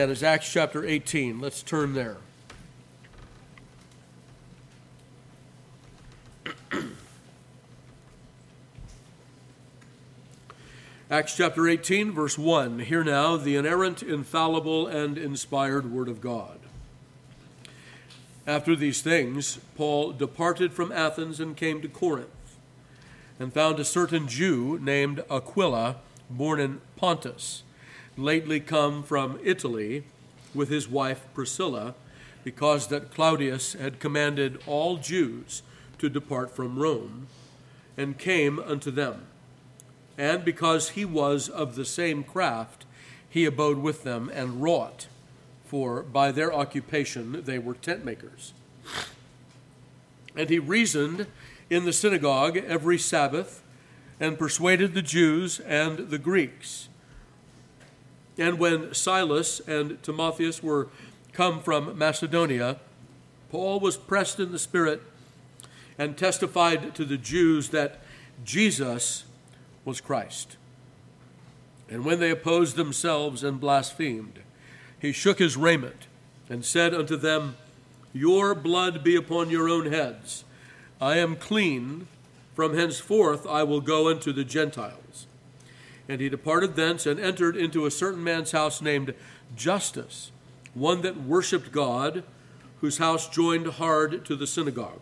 That is Acts chapter 18. Let's turn there. Acts chapter 18, verse 1. Hear now the inerrant, infallible, and inspired word of God. After these things, Paul departed from Athens and came to Corinth, and found a certain Jew named Aquila, born in Pontus, lately come from Italy with his wife Priscilla, because that Claudius had commanded all Jews to depart from Rome, and came unto them. And because he was of the same craft, he abode with them and wrought, for by their occupation they were tent makers. And he reasoned in the synagogue every Sabbath, and persuaded the Jews and the Greeks. And when Silas and Timotheus were come from Macedonia, Paul was pressed in the Spirit and testified to the Jews that Jesus was Christ. And when they opposed themselves and blasphemed, he shook his raiment and said unto them, Your blood be upon your own heads. I am clean. From henceforth I will go unto the Gentiles. And he departed thence and entered into a certain man's house named Justus, one that worshipped God, whose house joined hard to the synagogue.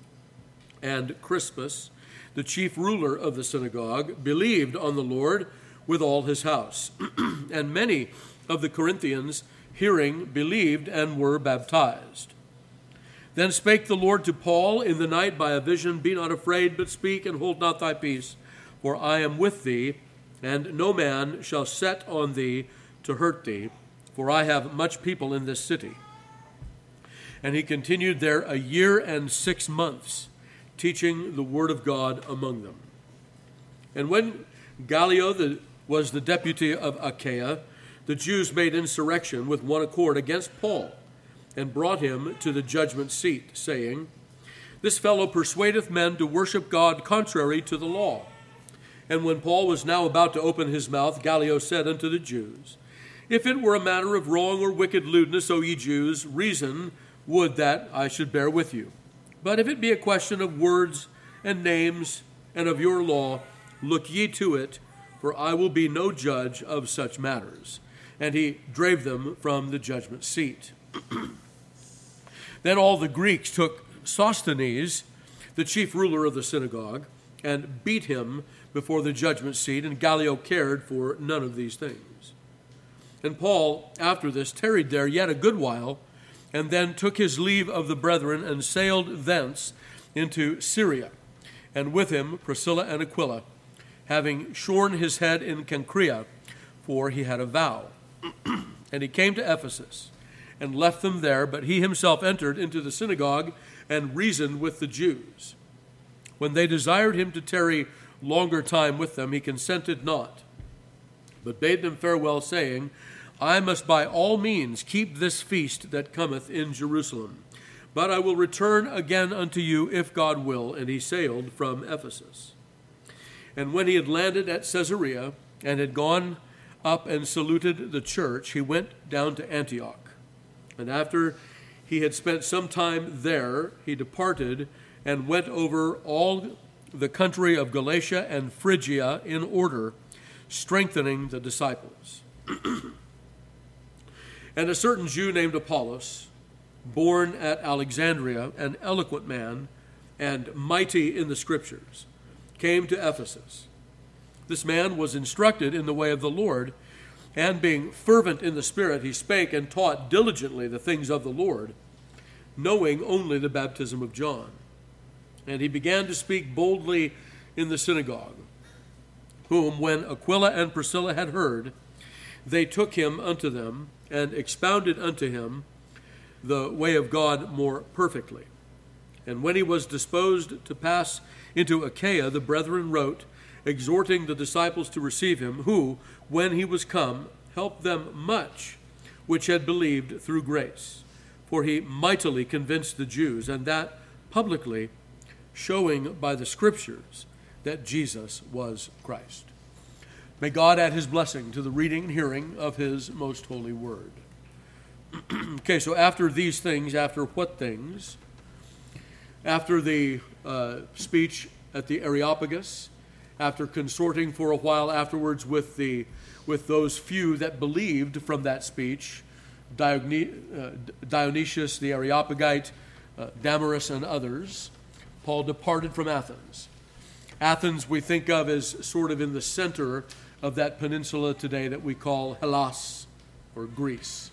And Crispus, the chief ruler of the synagogue, believed on the Lord with all his house. And many of the Corinthians, hearing, believed and were baptized. Then spake the Lord to Paul in the night by a vision, Be not afraid, but speak, and hold not thy peace, for I am with thee, and no man shall set on thee to hurt thee, for I have much people in this city. And he continued there 1 year and 6 months, teaching the word of God among them. And when Gallio was the deputy of Achaia, the Jews made insurrection with one accord against Paul, and brought him to the judgment seat, saying, This fellow persuadeth men to worship God contrary to the law. And when Paul was now about to open his mouth, Gallio said unto the Jews, If it were a matter of wrong or wicked lewdness, O ye Jews, reason would that I should bear with you. But if it be a question of words and names and of your law, look ye to it, for I will be no judge of such matters. And he drave them from the judgment seat. Then all the Greeks took Sosthenes, the chief ruler of the synagogue, and beat him before the judgment seat, and Gallio cared for none of these things. And Paul, after this, tarried there yet a good while, and then took his leave of the brethren, and sailed thence into Syria, and with him Priscilla and Aquila, having shorn his head in Cenchrea, for he had a vow. And he came to Ephesus, and left them there, but he himself entered into the synagogue, and reasoned with the Jews. When they desired him to tarry longer time with them, he consented not, but bade them farewell, saying, I must by all means keep this feast that cometh in Jerusalem, but I will return again unto you, if God will. And he sailed from Ephesus. And when he had landed at Caesarea, and had gone up and saluted the church, he went down to Antioch. And after he had spent some time there, he departed and went over all the country of Galatia and Phrygia in order, strengthening the disciples. And a certain Jew named Apollos, born at Alexandria, an eloquent man and mighty in the Scriptures, came to Ephesus. This man was instructed in the way of the Lord, and being fervent in the Spirit, he spake and taught diligently the things of the Lord, knowing only the baptism of John. And he began to speak boldly in the synagogue, whom, when Aquila and Priscilla had heard, they took him unto them, and expounded unto him the way of God more perfectly. And when he was disposed to pass into Achaia, the brethren wrote, exhorting the disciples to receive him, who, when he was come, helped them much which had believed through grace. For he mightily convinced the Jews, and that publicly, showing by the Scriptures that Jesus was Christ. May God add his blessing to the reading and hearing of his most holy word. Okay, so after these things, after what things? After the speech at the Areopagus, after consorting for a while afterwards with those few that believed from that speech, Dionysius the Areopagite, Damaris, and others, Paul departed from Athens. Athens we think of as sort of in the center of that peninsula today that we call Hellas or Greece.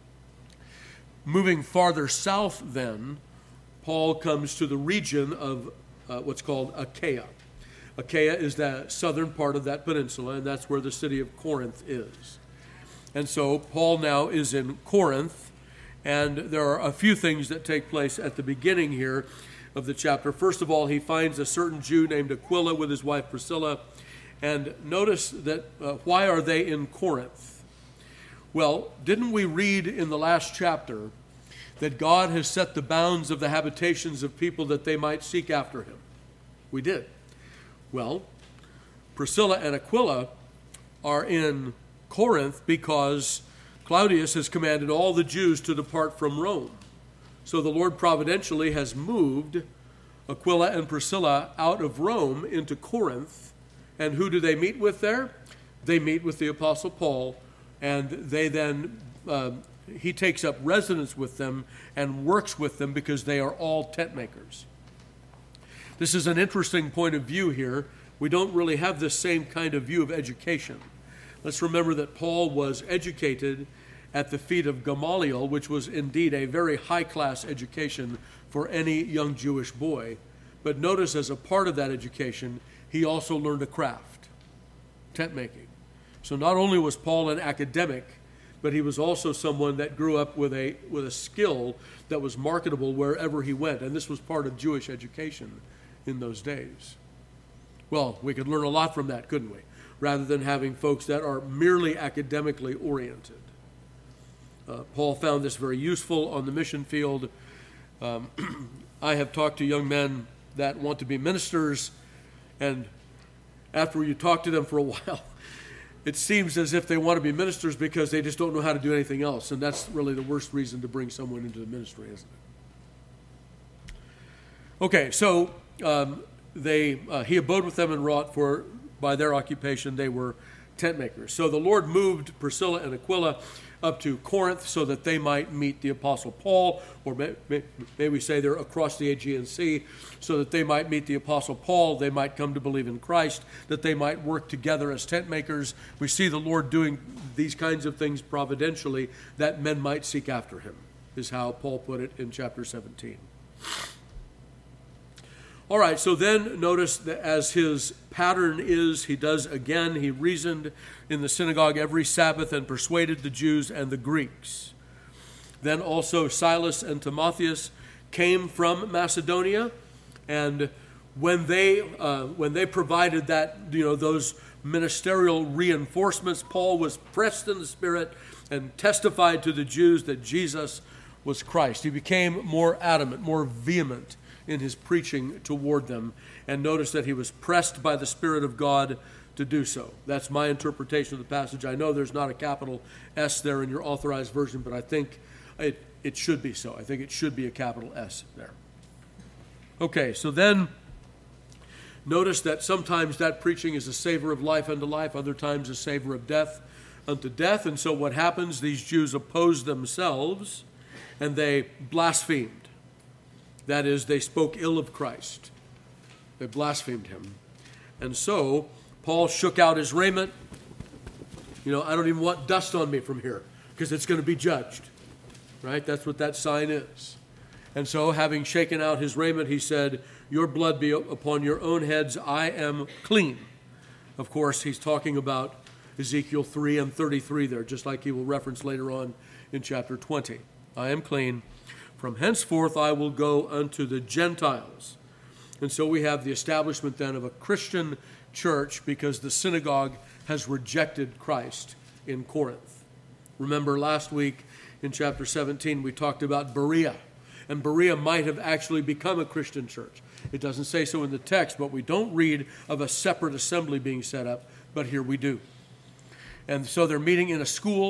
Moving farther south then, Paul comes to the region of what's called Achaia. Achaia is the southern part of that peninsula, and that's where the city of Corinth is. And so Paul now is in Corinth, and there are a few things that take place at the beginning here of the chapter. First of all, he finds a certain Jew named Aquila with his wife Priscilla, and notice that why are they in Corinth? Well, didn't we read in the last chapter that God has set the bounds of the habitations of people that they might seek after him? We did. Well, Priscilla and Aquila are in Corinth because Claudius has commanded all the Jews to depart from Rome. So the Lord providentially has moved Aquila and Priscilla out of Rome into Corinth. And who do they meet with there? They meet with the Apostle Paul, and they then he takes up residence with them and works with them because they are all tent makers. This is an interesting point of view here. We don't really have this same kind of view of education. Let's remember that Paul was educated at the feet of Gamaliel, which was indeed a very high-class education for any young Jewish boy. But notice, as a part of that education, he also learned a craft, tent making. So not only was Paul an academic, but he was also someone that grew up with a skill that was marketable wherever he went. And this was part of Jewish education in those days. Well, we could learn a lot from that, couldn't we? Rather than having folks that are merely academically oriented. Paul found this very useful on the mission field. I have talked to young men that want to be ministers, and after you talk to them for a while, it seems as if they want to be ministers because they just don't know how to do anything else, and that's really the worst reason to bring someone into the ministry, isn't it? Okay, so he abode with them and wrought, for by their occupation they were tent makers. So the Lord moved Priscilla and Aquila up to Corinth so that they might meet the Apostle Paul, or may we say they're across the Aegean Sea, so that they might meet the Apostle Paul, they might come to believe in Christ, that they might work together as tent makers. We see the Lord doing these kinds of things providentially that men might seek after him, is how Paul put it in chapter 17. All right, so then notice that as his pattern is, he reasoned in the synagogue every Sabbath and persuaded the Jews and the Greeks. Then also Silas and Timotheus came from Macedonia, and when they provided that, those ministerial reinforcements, Paul was pressed in the Spirit and testified to the Jews that Jesus was Christ. He became more adamant, more vehement in his preaching toward them, and notice that he was pressed by the Spirit of God to do so. That's my interpretation of the passage. I know there's not a capital S there in your authorized version, but I think it should be so. I think it should be a capital S there. Okay, so then notice that sometimes that preaching is a savor of life unto life, other times a savor of death unto death. And so what happens, these Jews opposed themselves and they blasphemed. That is, they spoke ill of Christ. They blasphemed him. And so Paul shook out his raiment. I don't even want dust on me from here because it's going to be judged. Right? That's what that sign is. And so having shaken out his raiment, he said, "Your blood be upon your own heads. I am clean." Of course, he's talking about Ezekiel 3 and 33 there, just like he will reference later on in chapter 20. I am clean. From henceforth I will go unto the Gentiles. And so we have the establishment then of a Christian church because the synagogue has rejected Christ in Corinth. Remember last week in chapter 17 we talked about Berea. And Berea might have actually become a Christian church. It doesn't say so in the text, but we don't read of a separate assembly being set up, but here we do. And so they're meeting in a school.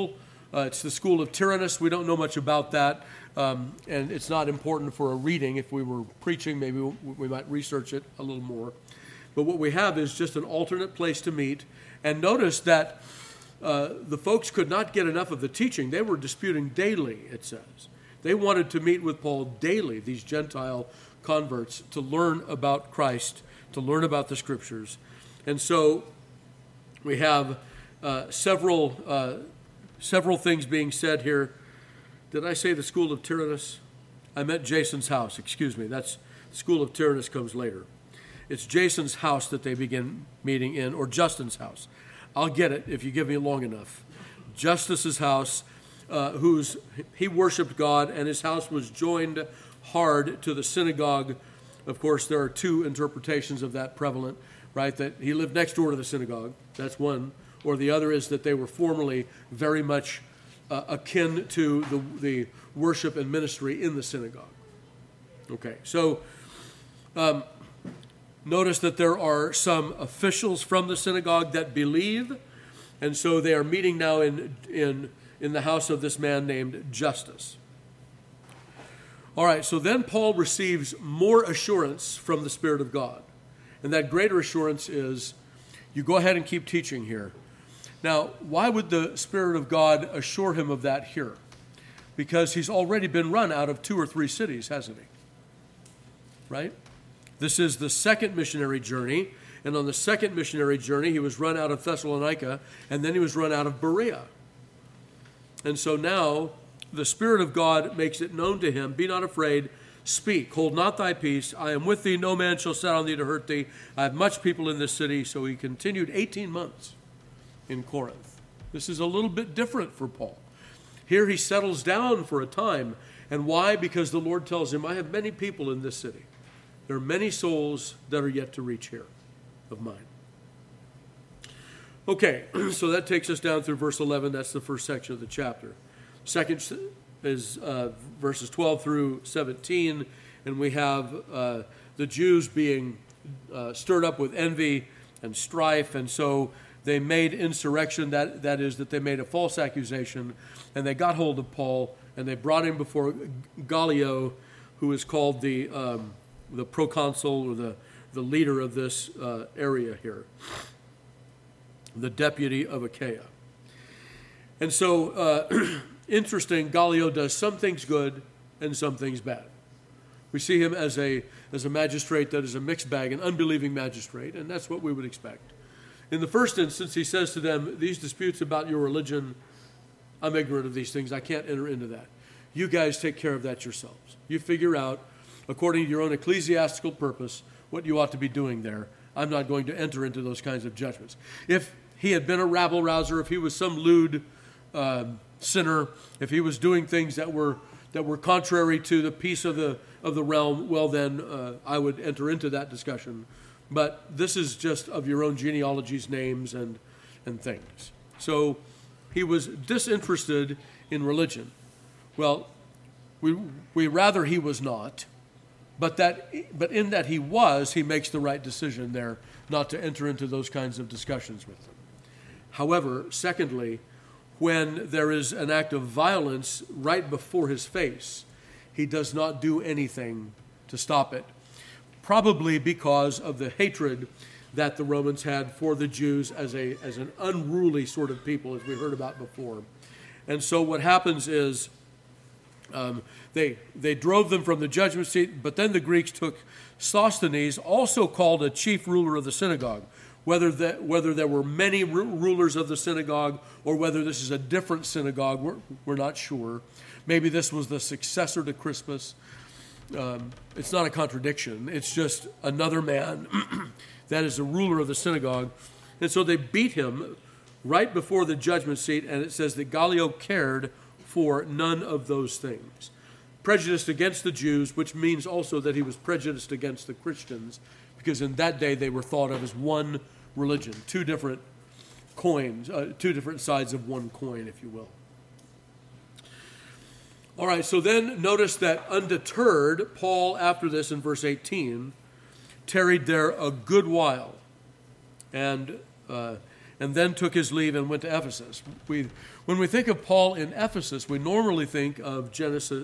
It's the school of Tyrannus. We don't know much about that, and it's not important for a reading. If we were preaching, maybe we might research it a little more. But what we have is just an alternate place to meet. And notice that the folks could not get enough of the teaching. They were disputing daily, it says. They wanted to meet with Paul daily, these Gentile converts, to learn about Christ, to learn about the Scriptures. And so we have several things being said here. Did I say the school of Tyrannus? I meant Jason's house. Excuse me. That's school of Tyrannus comes later. It's Jason's house that they begin meeting in, or Justin's house. I'll get it if you give me long enough. Justus's house, he worshiped God, and his house was joined hard to the synagogue. Of course, there are two interpretations of that prevalent, right? That he lived next door to the synagogue. That's one. Or the other is that they were formerly very much akin to the worship and ministry in the synagogue. Okay, so notice that there are some officials from the synagogue that believe, and so they are meeting now in the house of this man named Justus. All right, so then Paul receives more assurance from the Spirit of God. And that greater assurance is, you go ahead and keep teaching here. Now, why would the Spirit of God assure him of that here? Because he's already been run out of 2 or 3 cities, hasn't he? Right? This is the second missionary journey, and on the second missionary journey, he was run out of Thessalonica, and then he was run out of Berea. And so now, the Spirit of God makes it known to him, be not afraid, speak, hold not thy peace, I am with thee, no man shall set on thee to hurt thee, I have much people in this city. So he continued 18 months in Corinth. This is a little bit different for Paul. Here he settles down for a time. And why? Because the Lord tells him, I have many people in this city. There are many souls that are yet to reach here of mine. Okay, so that takes us down through verse 11. That's the first section of the chapter. Second is verses 12 through 17, and we have the Jews being stirred up with envy and strife, and so they made insurrection, that is, that they made a false accusation, and they got hold of Paul, and they brought him before Gallio, who is called the proconsul, or the leader of this area here, the deputy of Achaia. And so, interesting, Gallio does some things good and some things bad. We see him as a magistrate that is a mixed bag, an unbelieving magistrate, and that's what we would expect. In the first instance, he says to them, these disputes about your religion, I'm ignorant of these things. I can't enter into that. You guys take care of that yourselves. You figure out, according to your own ecclesiastical purpose, what you ought to be doing there. I'm not going to enter into those kinds of judgments. If he had been a rabble-rouser, if he was some lewd sinner, if he was doing things that were contrary to the peace of the realm, well then I would enter into that discussion. But this is just of your own genealogies, names, and things. So he was disinterested in religion. Well, we rather he was not, but in that he was, he makes the right decision there not to enter into those kinds of discussions with them. However, secondly, when there is an act of violence right before his face, he does not do anything to stop it. Probably because of the hatred that the Romans had for the Jews as an unruly sort of people, as we heard about before. And so what happens is they drove them from the judgment seat, but then the Greeks took Sosthenes, also called a chief ruler of the synagogue. Whether there were many rulers of the synagogue or whether this is a different synagogue, we're not sure. Maybe this was the successor to Crispus. It's not a contradiction. It's just another man that is a ruler of the synagogue. And so they beat him right before the judgment seat, and it says that Gallio cared for none of those things. Prejudiced against the Jews, which means also that he was prejudiced against the Christians, because in that day they were thought of as one religion, two different coins, two different sides of one coin, if you will. All right, so then notice that undeterred, Paul, after this in verse 18, tarried there a good while. And and then took his leave and went to Ephesus. When we think of Paul in Ephesus, we normally think of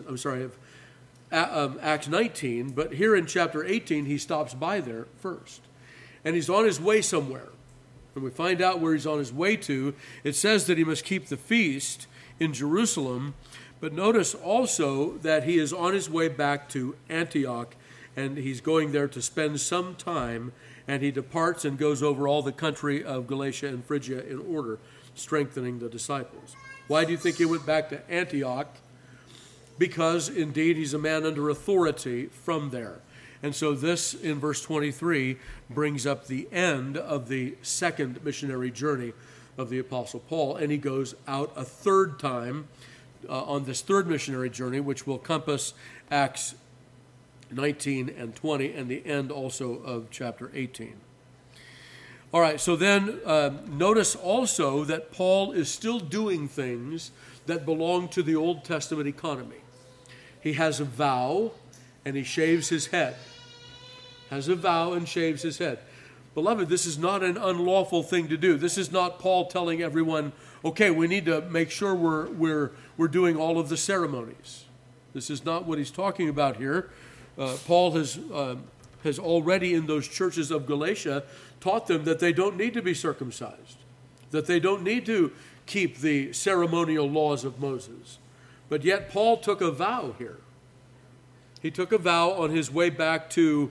Acts 19, but here in chapter 18, he stops by there first. And he's on his way somewhere. When we find out where he's on his way to, it says that he must keep the feast in Jerusalem, but notice also that he is on his way back to Antioch, and he's going there to spend some time, and he departs and goes over all the country of Galatia and Phrygia in order, strengthening the disciples. Why do you think he went back to Antioch? Because indeed he's a man under authority from there. And so this, in verse 23, brings up the end of the second missionary journey of the Apostle Paul, and he goes out a third time on this third missionary journey, which will compass Acts 19 and 20, and the end also of chapter 18. All right, so then notice also that Paul is still doing things that belong to the Old Testament economy. He has a vow, and he shaves his head. Has a vow and shaves his head. Beloved, this is not an unlawful thing to do. This is not Paul telling everyone, okay, we need to make sure we're doing all of the ceremonies. This is not what he's talking about here. Paul has already in those churches of Galatia taught them that they don't need to be circumcised, that they don't need to keep the ceremonial laws of Moses. But yet Paul took a vow here. He took a vow on his way back to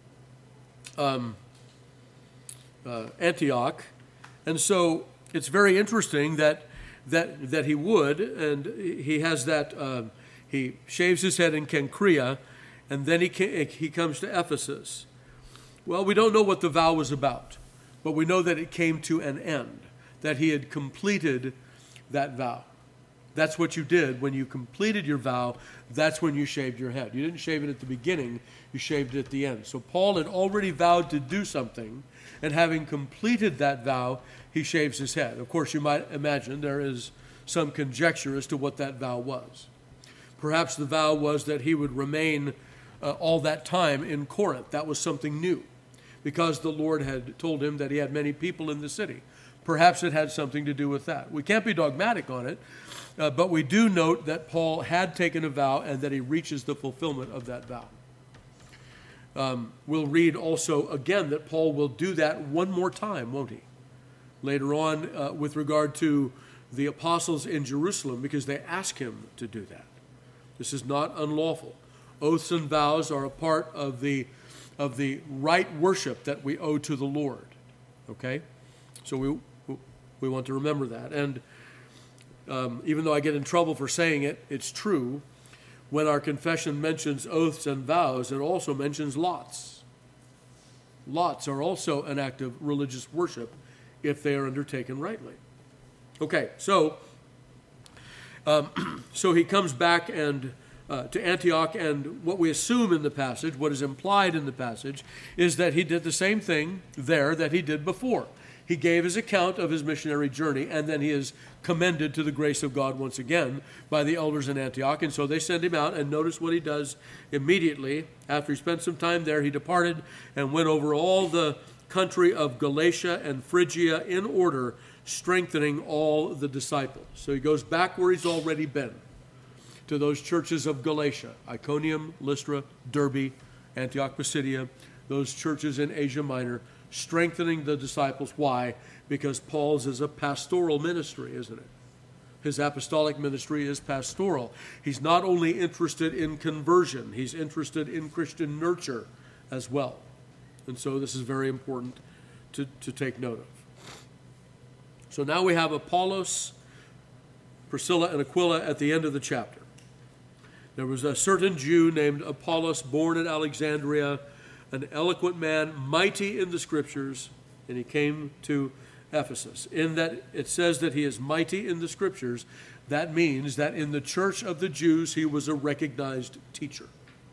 Antioch, and so it's very interesting that he would, and he has that. He shaves his head in Cenchrea, and then he comes to Ephesus. Well, we don't know what the vow was about, but we know that it came to an end, that he had completed that vow. That's what you did. When you completed your vow, that's when you shaved your head. You didn't shave it at the beginning, you shaved it at the end. So Paul had already vowed to do something, and having completed that vow, he shaves his head. Of course, you might imagine there is some conjecture as to what that vow was. Perhaps the vow was that he would remain all that time in Corinth. That was something new, because the Lord had told him that he had many people in the city. Perhaps it had something to do with that. We can't be dogmatic on it, but we do note that Paul had taken a vow and that he reaches the fulfillment of that vow. We'll read also again that Paul will do that one more time, won't he? Later on with regard to the apostles in Jerusalem, because they ask him to do that. This is not unlawful. Oaths and vows are a part of the right worship that we owe to the Lord. Okay? So we want to remember that. And even though I get in trouble for saying it, it's true. When our confession mentions oaths and vows, it also mentions lots. Lots are also an act of religious worship if they are undertaken rightly. Okay, so he comes back and to Antioch, and what we assume in the passage, what is implied in the passage, is that he did the same thing there that he did before. He gave his account of his missionary journey, and then he is commended to the grace of God once again by the elders in Antioch. And so they send him out, and notice what he does immediately. After he spent some time there, he departed and went over all the country of Galatia and Phrygia in order, strengthening all the disciples. So he goes back where he's already been, to those churches of Galatia, Iconium, Lystra, Derbe, Antioch Pisidia, those churches in Asia Minor, strengthening the disciples. Why? Because Paul's is a pastoral ministry, isn't it? His apostolic ministry is pastoral. He's not only interested in conversion, he's interested in Christian nurture as well. And so this is very important to take note of. So now we have Apollos, Priscilla, and Aquila at the end of the chapter. There was a certain Jew named Apollos, born in Alexandria, an eloquent man, mighty in the Scriptures, and he came to Ephesus. In that it says that he is mighty in the Scriptures, that means that in the church of the Jews he was a recognized teacher.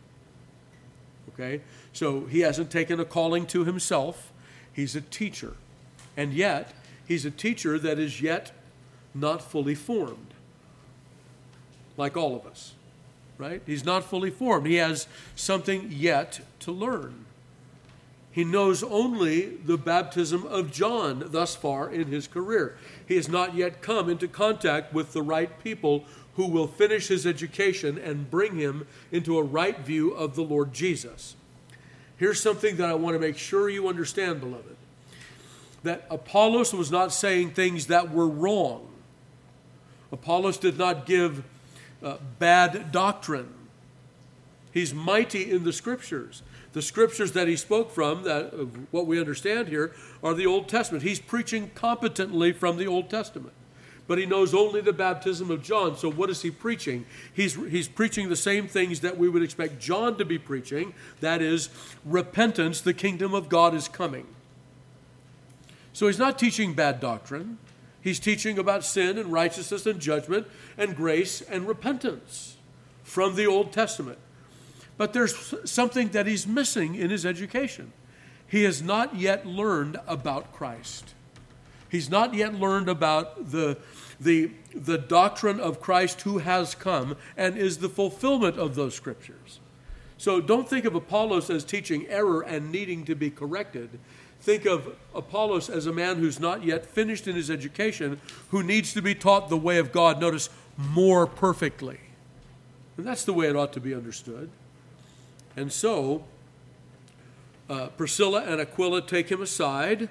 Okay? So he hasn't taken a calling to himself. He's a teacher. And yet, he's a teacher that is yet not fully formed, like all of us. Right? He's not fully formed. He has something yet to learn. He knows only the baptism of John thus far in his career. He has not yet come into contact with the right people who will finish his education and bring him into a right view of the Lord Jesus. Here's something that I want to make sure you understand, beloved. That Apollos was not saying things that were wrong. Apollos did not give bad doctrine. He's mighty in the Scriptures. The Scriptures that he spoke from, what we understand here, are the Old Testament. He's preaching competently from the Old Testament. But he knows only the baptism of John. So what is he preaching? He's preaching the same things that we would expect John to be preaching. That is, repentance, the kingdom of God is coming. So he's not teaching bad doctrine. He's teaching about sin and righteousness and judgment and grace and repentance from the Old Testament. But there's something that he's missing in his education. He has not yet learned about Christ. He's not yet learned about the doctrine of Christ who has come and is the fulfillment of those Scriptures. So don't think of Apollos as teaching error and needing to be corrected. Think of Apollos as a man who's not yet finished in his education, who needs to be taught the way of God, notice, more perfectly. And that's the way it ought to be understood. And so, Priscilla and Aquila take him aside.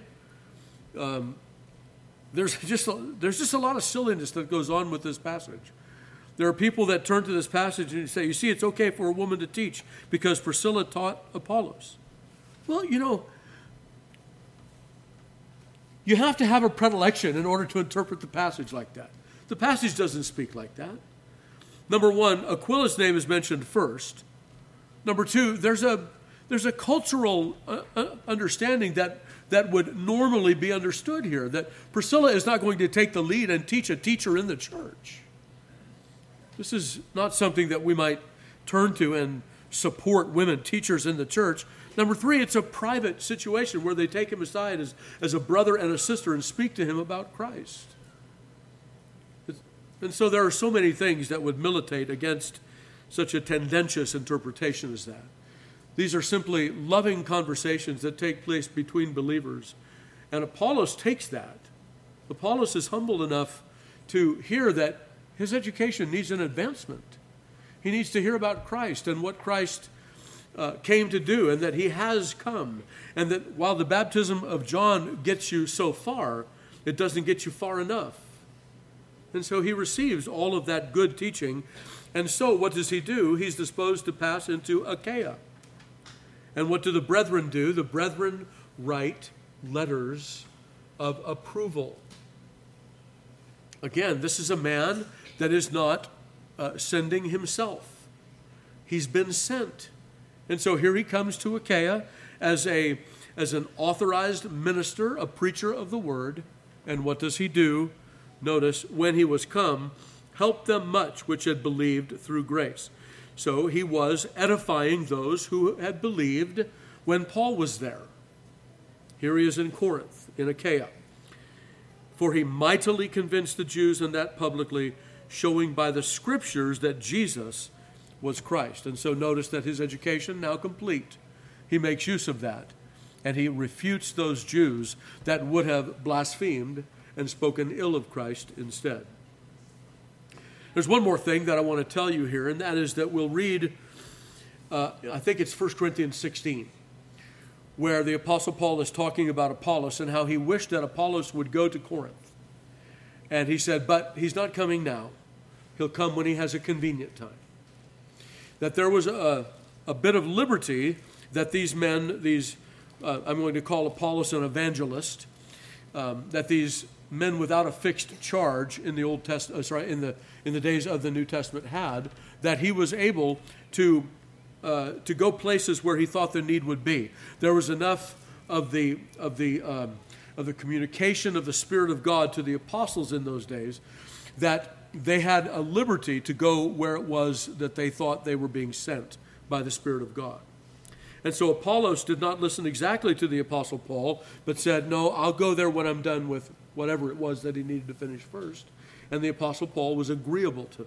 There's just a lot of silliness that goes on with this passage. There are people that turn to this passage and say, you see, it's okay for a woman to teach because Priscilla taught Apollos. Well, you have to have a predilection in order to interpret the passage like that. The passage doesn't speak like that. Number one, Aquila's name is mentioned first. Number two, there's a cultural understanding that would normally be understood here, that Priscilla is not going to take the lead and teach a teacher in the church. This is not something that we might turn to and support women teachers in the church. Number three, it's a private situation where they take him aside as a brother and a sister and speak to him about Christ. And so there are so many things that would militate against such a tendentious interpretation as that. These are simply loving conversations that take place between believers. And Apollos takes that. Apollos is humble enough to hear that his education needs an advancement. He needs to hear about Christ and what Christ came to do, and that he has come. And that while the baptism of John gets you so far, it doesn't get you far enough. And so he receives all of that good teaching. And so what does he do? He's disposed to pass into Achaia. And what do the brethren do? The brethren write letters of approval. Again, this is a man that is not sending himself. He's been sent. And so here he comes to Achaia as an authorized minister, a preacher of the word. And what does he do? Notice, when he was come, helped them much which had believed through grace. So he was edifying those who had believed when Paul was there. Here he is in Corinth, in Achaia. For he mightily convinced the Jews, and that publicly, showing by the Scriptures that Jesus was Christ. And so notice that his education now complete. He makes use of that. And he refutes those Jews that would have blasphemed and spoken ill of Christ instead. There's one more thing that I want to tell you here, and that is that we'll read, I think it's 1 Corinthians 16, where the Apostle Paul is talking about Apollos and how he wished that Apollos would go to Corinth. And he said, but he's not coming now. He'll come when he has a convenient time. That there was a bit of liberty that these men, I'm going to call Apollos an evangelist, that these men without a fixed charge in the Old Testament, in the days of the New Testament had, that he was able to go places where he thought the need would be. There was enough of the communication of the Spirit of God to the apostles in those days that they had a liberty to go where it was that they thought they were being sent by the Spirit of God. And so Apollos did not listen exactly to the Apostle Paul, but said, no, I'll go there when I'm done with whatever it was that he needed to finish first. And the Apostle Paul was agreeable to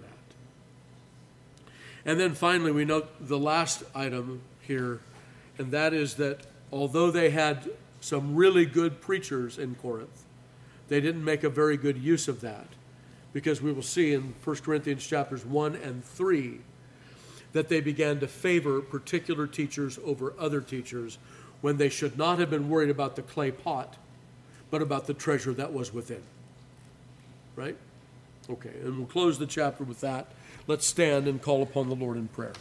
that. And then finally, we note the last item here, and that is that although they had some really good preachers in Corinth, they didn't make a very good use of that, because we will see in 1 Corinthians chapters 1 and 3 that they began to favor particular teachers over other teachers when they should not have been worried about the clay pot, but about the treasure that was within. Right? Okay, and we'll close the chapter with that. Let's stand and call upon the Lord in prayer.